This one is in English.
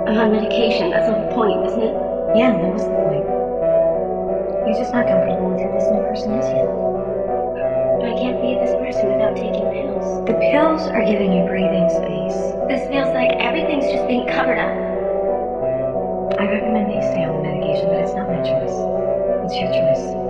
I'm on medication. That's the whole point, isn't it? Yeah, that was the point. You're just not comfortable with who this new person is yet. But I can't be this person without taking pills. The pills are giving you breathing space. This feels like everything's just being covered up. I recommend that you stay on the medication, but it's not my choice. It's your choice.